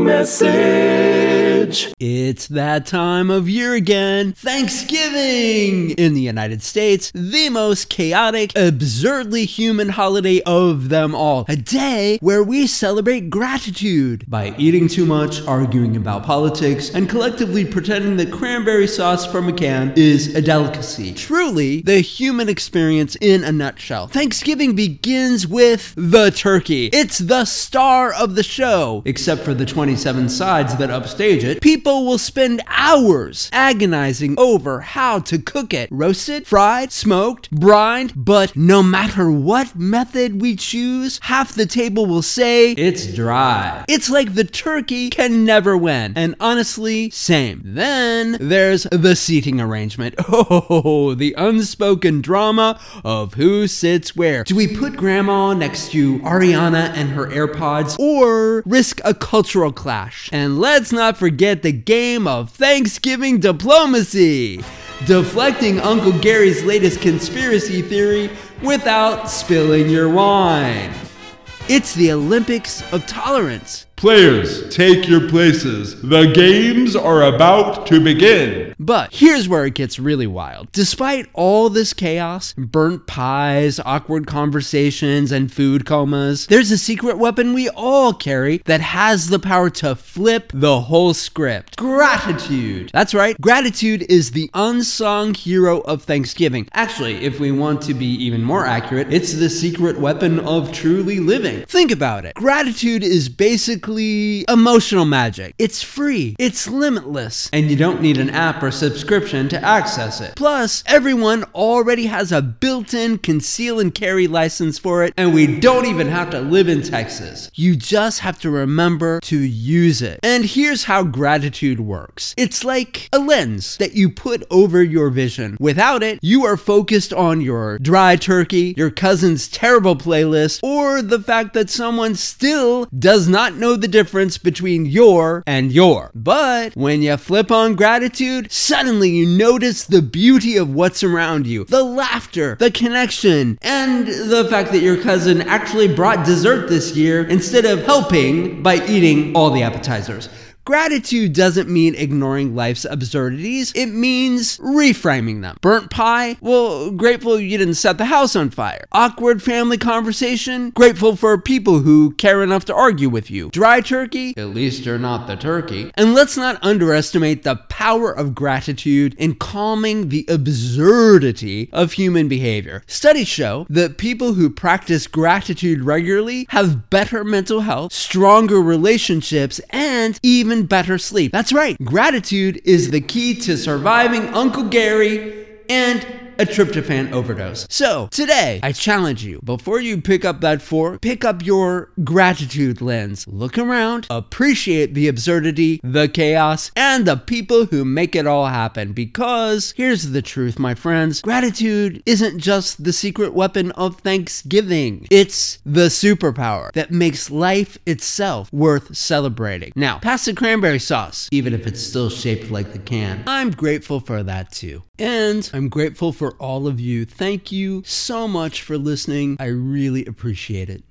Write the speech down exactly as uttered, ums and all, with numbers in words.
morning message. It's that time of year again, Thanksgiving! In the United States, the most chaotic, absurdly human holiday of them all. A day where we celebrate gratitude by eating too much, arguing about politics, and collectively pretending that cranberry sauce from a can is a delicacy. Truly, the human experience in a nutshell. Thanksgiving begins with the turkey. It's the star of the show. Except for the twenty-seven sides that upstage it, people will spend hours agonizing over how to cook it. Roasted, fried, smoked, brined, but no matter what method we choose, half the table will say it's dry. It's like the turkey can never win. And honestly, same. Then there's the seating arrangement. Oh, the unspoken drama of who sits where. Do we put grandma next to Ariana and her AirPods, or risk a cultural clash? And let's not forget the game of Thanksgiving diplomacy, deflecting Uncle Gary's latest conspiracy theory without spilling your wine. It's the Olympics of tolerance. Players, take your places. The games are about to begin. But here's where it gets really wild. Despite all this chaos, burnt pies, awkward conversations, and food comas, there's a secret weapon we all carry that has the power to flip the whole script. Gratitude. That's right. Gratitude is the unsung hero of Thanksgiving. Actually, if we want to be even more accurate, it's the secret weapon of truly living. Think about it. Gratitude is basically emotional magic. It's free, it's limitless, and you don't need an app or subscription to access it. Plus, everyone already has a built-in conceal and carry license for it, and we don't even have to live in Texas. You just have to remember to use it. And here's how gratitude works. It's like a lens that you put over your vision. Without it, you are focused on your dry turkey, your cousin's terrible playlist, or the fact that someone still does not know the difference between your and your. But when you flip on gratitude, suddenly you notice the beauty of what's around you, the laughter, the connection, and the fact that your cousin actually brought dessert this year instead of helping by eating all the appetizers. Gratitude doesn't mean ignoring life's absurdities. It means reframing them. Burnt pie? Well, grateful you didn't set the house on fire. Awkward family conversation? Grateful for people who care enough to argue with you. Dry turkey? At least you're not the turkey. And let's not underestimate the power of gratitude in calming the absurdity of human behavior. Studies show that people who practice gratitude regularly have better mental health, stronger relationships, and even better sleep. That's right. Gratitude is the key to surviving Uncle Gary and a tryptophan overdose. So today, I challenge you, before you pick up that fork, pick up your gratitude lens. Look around, appreciate the absurdity, the chaos, and the people who make it all happen. Because here's the truth, my friends. Gratitude isn't just the secret weapon of Thanksgiving. It's the superpower that makes life itself worth celebrating. Now, pass the cranberry sauce, even if it's still shaped like the can. I'm grateful for that too. And I'm grateful for all of you. Thank you so much for listening. I really appreciate it.